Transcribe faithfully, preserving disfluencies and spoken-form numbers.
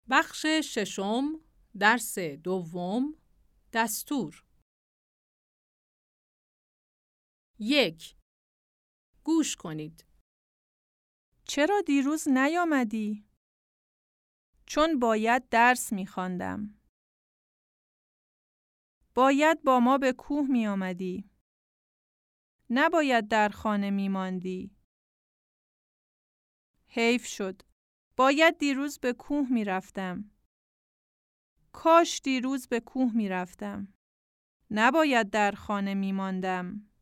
بخش ششم، درس دوم، دستور. یک. گوش کنید. چرا دیروز نیامدی؟ چون باید درس می‌خواندم. باید با ما به کوه می‌آمدی. نباید در خانه می‌ماندی. حیف شد. باید دیروز به کوه می‌رفتم. کاش دیروز به کوه می‌رفتم. نباید در خانه می‌ماندم.